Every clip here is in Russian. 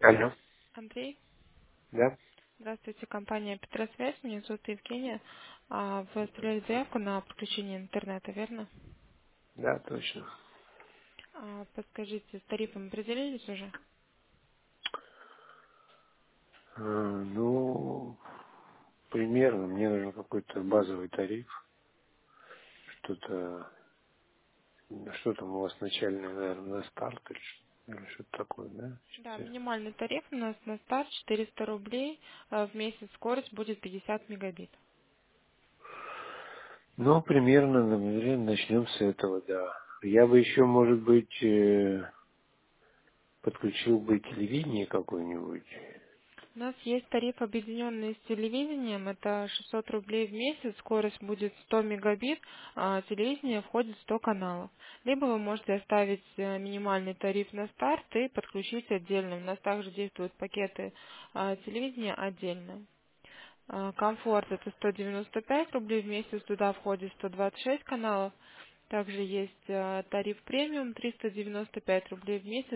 Алло, Андрей, да? здравствуйте, компания Петросвязь, меня зовут Евгения. Вы оставляли заявку на подключение интернета, верно? Да, точно. Подскажите, с тарифом определились уже? Ну, примерно, мне нужен какой-то базовый тариф, что-то, что там у вас начальное, наверное, на старт или что-то такое, да? Да, Сейчас минимальный тариф у нас на старт 400 рублей, в месяц скорость будет 50 мегабит. Ну, примерно, наверное, начнем с этого, да. Я бы еще, может быть, подключил бы телевидение какое-нибудь. У нас есть тариф, объединенный с телевидением, это 600 рублей в месяц, скорость будет 100 мегабит, а телевидение входит 100 каналов. Либо вы можете оставить минимальный тариф на старт и подключить отдельно. У нас также действуют пакеты телевидения отдельно. Комфорт это 195 рублей в месяц, туда входит 126 каналов. Также есть тариф премиум 395 рублей в месяц,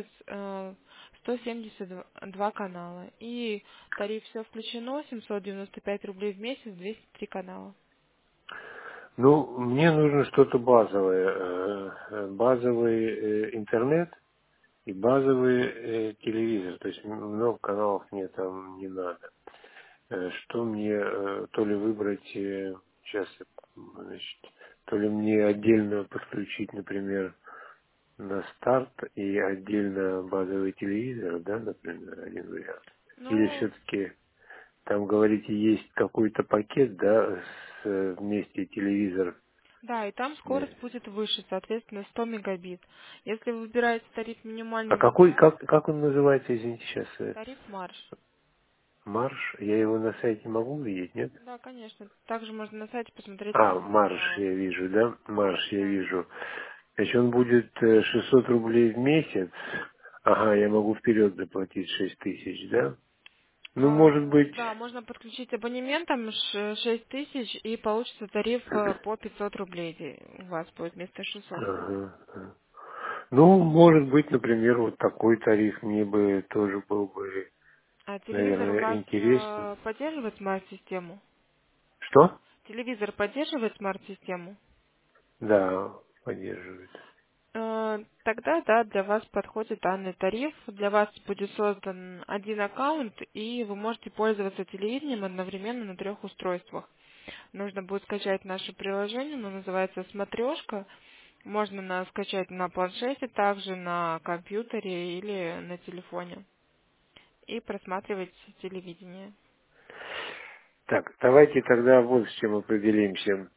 172 канала. И тариф все включено 795 рублей в месяц, 203 канала. Ну, мне нужно что-то базовое. Базовый интернет и базовый телевизор. То есть много каналов мне там не надо. Что мне, то ли выбрать, сейчас, значит, то ли мне отдельно подключить, например, на старт и отдельно базовый телевизор, да, например, один вариант. Или Ну, все-таки там, говорите, есть какой-то пакет, да, вместе телевизор. да, и там э. скорость будет выше, соответственно, 100 мегабит. Если вы выбираете тариф А минимальный на какой, старт, как он называется, извините, сейчас, тариф марш. марш? Я его на сайте могу увидеть, нет? Да, конечно. Также можно на сайте посмотреть А, список марш каналов. я вижу, да? Марш я Да. вижу. Значит, он будет 600 рублей в месяц. Ага, я могу вперед заплатить 6 тысяч, да? Ну, может быть... Да, можно подключить абонементом 6 тысяч и получится тариф по 500 рублей у вас будет вместо 600. ага, ага. Ну, может быть, например, вот такой тариф мне бы тоже был бы, А телевизор у наверное, вас интересен. поддерживает смарт-систему? Что? Телевизор поддерживает смарт-систему? Да, поддерживает. Тогда, да, для вас подходит данный тариф. Для вас будет создан один аккаунт, и вы можете пользоваться телевидением одновременно на 3 устройствах. Нужно будет скачать наше приложение, оно называется «Смотрешка». Можно скачать на планшете, также на компьютере или на телефоне. И просматривать телевидение. Так, давайте тогда вот с чем определимся.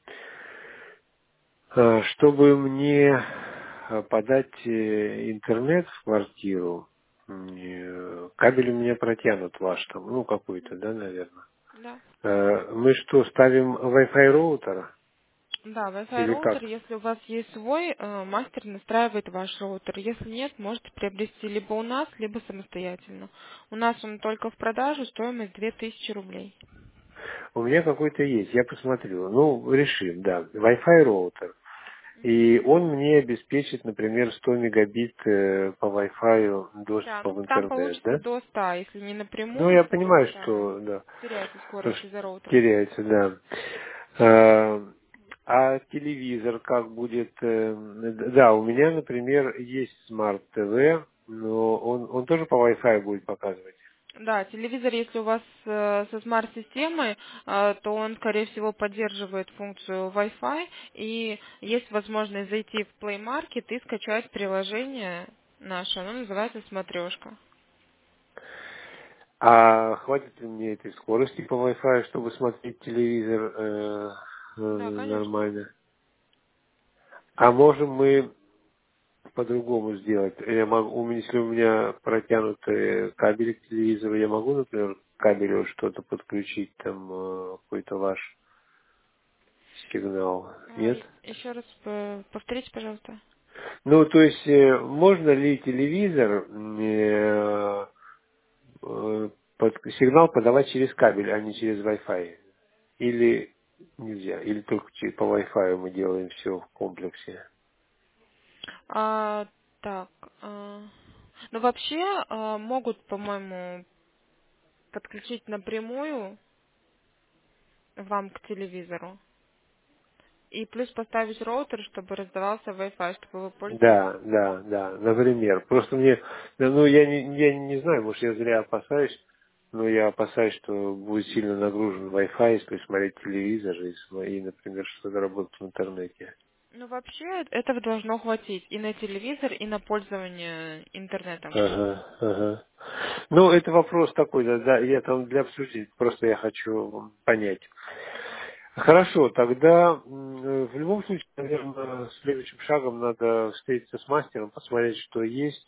Чтобы мне подать интернет в квартиру, кабель у меня протянут ваш там, ну какой-то, да, наверное. Да. Мы что, ставим Wi-Fi роутер Да, Wi-Fi или роутер, как? если у вас есть свой, мастер настраивает ваш роутер. Если нет, можете приобрести либо у нас, либо самостоятельно. У нас он только в продаже, стоимость 2000 рублей. У меня какой-то есть, я посмотрю. Ну, решим, да. Wi-Fi роутер. И он мне обеспечит, например, 100 мегабит по Wi-Fi Да, доступа ну в там интернет, получится да? до 100, если не Ну, напрямую, я то понимаю, да, что, да, теряется скорость что из-за роутера. теряется, да. А а телевизор как будет? Да, у меня, например, есть смарт-ТВ, но он тоже по Wi-Fi будет показывать. Да, телевизор, если у вас со смарт-системой, то он, скорее всего, поддерживает функцию Wi-Fi, и есть возможность зайти в Play Market и скачать приложение наше, оно называется «Смотрешка». А хватит ли мне этой скорости по Wi-Fi, чтобы смотреть телевизор Да, конечно. нормально? А можем мы по-другому сделать? Я могу, если у меня протянутый кабель к телевизору, я могу, например, к кабелю что-то подключить, там какой-то ваш сигнал? Нет? Еще раз повторите, пожалуйста. Ну, то есть, можно ли телевизор сигнал подавать через кабель, а не через Wi-Fi? Или нельзя? Или только по Wi-Fi мы делаем все в комплексе? А, так, Но вообще могут, по-моему, подключить напрямую вам к телевизору. И плюс поставить роутер, чтобы раздавался Wi-Fi, чтобы вы пользовались. Да, да, да, например. Просто мне, да, ну, я не знаю, может, я зря опасаюсь, но я опасаюсь, что будет сильно нагружен Wi-Fi, если смотреть телевизор и, например, что-то работать в интернете. Ну, вообще, этого должно хватить и на телевизор, и на пользование интернетом. Ага, ага. Ну, это вопрос такой, да, да, я там для обсудить, просто я хочу понять. Хорошо, тогда в любом случае, наверное, следующим шагом надо встретиться с мастером, посмотреть, что есть,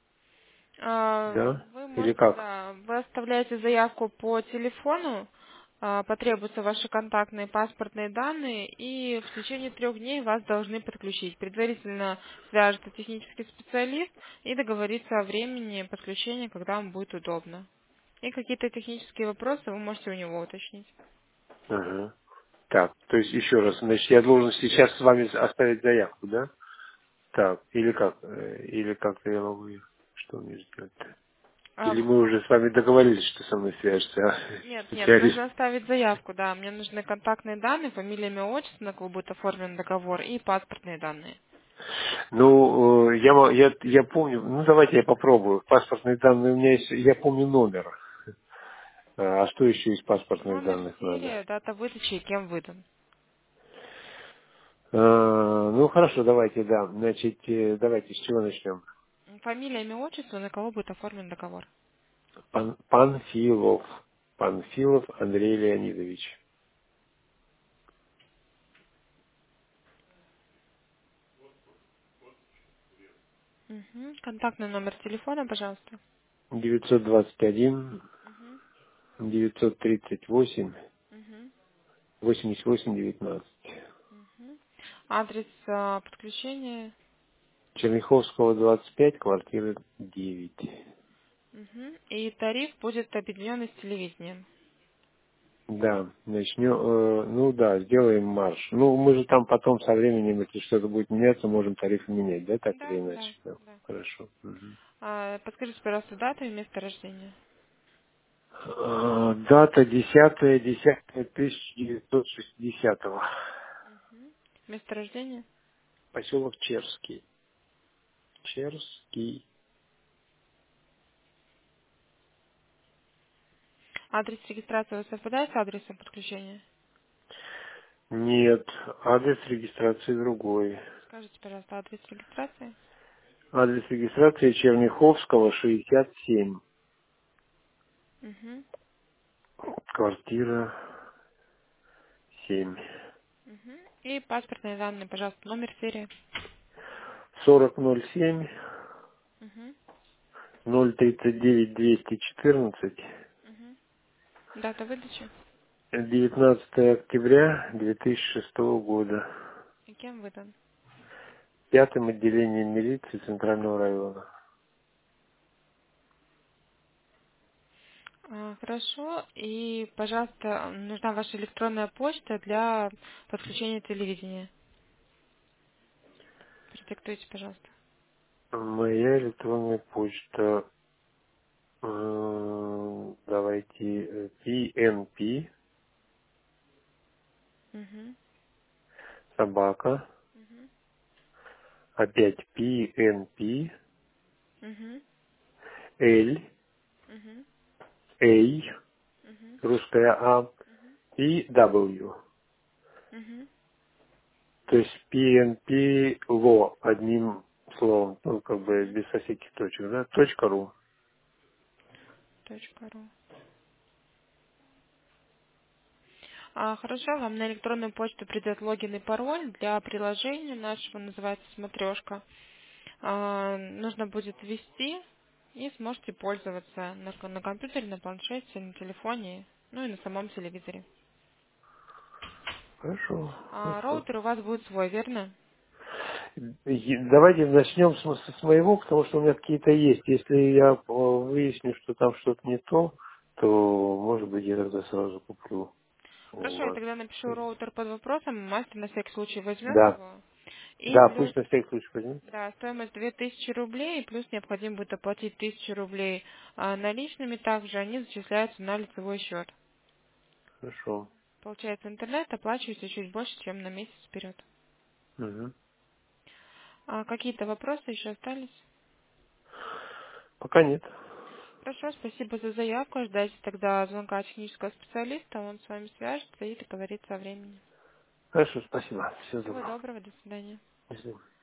да, Вы или можете, как. да, вы оставляете заявку по телефону, потребуются ваши контактные паспортные данные, и в течение 3 дней вас должны подключить. Предварительно свяжется технический специалист и договорится о времени подключения, когда вам будет удобно. И какие-то технические вопросы вы можете у него уточнить. Ага. Так, то есть еще раз, значит, я должен сейчас с вами оставить заявку, да? Так, или как? Или как-то я могу, что мне сделать? А, Или мы уже с вами договорились, что со мной свяжется Нет, нет, специалист? нужно оставить заявку, да. Мне нужны контактные данные, фамилия, имя, отчество, на кого будет оформлен договор, и паспортные данные. Ну, я помню, ну давайте я попробую. Паспортные данные у меня есть, я помню номер. А что еще из паспортных Номер, данных надо? серия, дата выдачи и кем выдан. Ну хорошо, давайте, да. Значит, давайте с чего начнем? Фамилия, имя, отчество, на кого будет оформлен договор. Панфилов. Панфилов Андрей Леонидович. Угу. Контактный номер телефона, пожалуйста. 921 Угу. 938 Угу. 88 19. Угу. Адрес подключения. Черняховского 25, квартира 9. Угу. И тариф будет объединенный с телевидением. Да, начнем, ну да, сделаем марш. Ну, мы же там потом со временем, если что-то будет меняться, можем тарифы менять, да, так или Да, иначе? да, Да. да. Хорошо. Мгм. Подскажите, пожалуйста, дату и место рождения. Дата 10.10.1960. Угу. Место рождения. Поселок Черский. Черский. Адрес регистрации у вас совпадает с адресом подключения? Нет, адрес регистрации другой. Скажите, пожалуйста, адрес регистрации. Адрес регистрации Черняховского, 67. Угу. Квартира 7. Угу. И паспортные данные, пожалуйста, номер серии. 4007 Угу. 039 214. Угу. Дата выдачи. 19 октября 2006 года. И кем выдан? Пятым отделением милиции Центрального района. Хорошо. И, пожалуйста, нужна ваша электронная почта для подключения телевидения. Продиктуйте, пожалуйста. Моя электронная почта, давайте, PNP, Угу. собака, Угу. опять PNP, Угу. L, Угу. A, Угу. русская А, и W. Угу. То есть PNP LO одним словом, ну, как бы Угу. без всяких точек, да, .ру. .ру. Хорошо, вам на электронную почту придет логин и пароль для приложения нашего, называется «Смотрешка». Нужно будет ввести и сможете пользоваться на компьютере, на планшете, на телефоне, ну и на самом телевизоре. Хорошо, хорошо. Роутер у вас будет свой, верно? Давайте начнем с моего, потому что у меня какие-то есть. Если я выясню, что там что-то не то, то, может быть, я тогда сразу куплю у Хорошо, я вас. тогда напишу роутер под вопросом, мастер на всякий случай возьмет Да, его. И Да, плюс, пусть на всякий случай возьмет. да, стоимость 2000 рублей, и плюс необходимо будет оплатить 1000 рублей наличными, также они зачисляются на лицевой счет. Хорошо. Получается, интернет оплачивается чуть больше, чем на месяц вперед. Мгм. Какие-то вопросы еще остались? Пока нет. Хорошо, спасибо за заявку. Ждайте тогда звонка технического специалиста, он с вами свяжется и договорится о времени. Хорошо, спасибо. Всего Всего доброго. доброго, до свидания. До свидания.